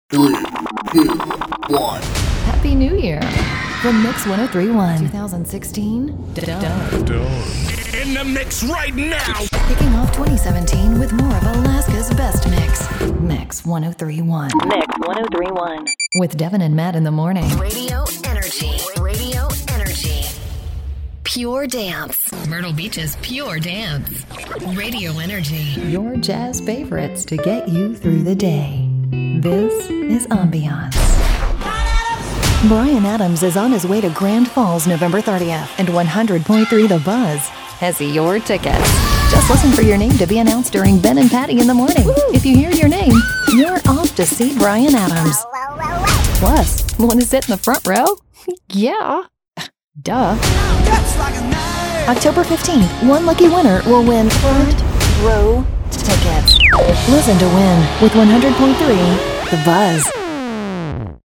3, 2, 1. Happy New Year from Mix 103.1 2016. Done. In the mix right now. Kicking off 2017 with more of Alaska's best mix. Mix 103.1. Mix 103.1. With Devin and Matt in the morning. Radio Energy. Radio Energy. Pure Dance. Myrtle Beach's Pure Dance. Radio Energy. Your jazz favorites to get you through the day. This is Ambiance. Bryan Adams is on his way to Grand Falls November 30th, and 100.3 The Buzz has your tickets. Just listen for your name to be announced during Ben and Patty in the morning. If you hear your name, you're off to see Bryan Adams. Plus, want to sit in the front row? Yeah. Duh. October 15th, one lucky winner will win front row tickets. Listen to win with 100.3 The Buzz.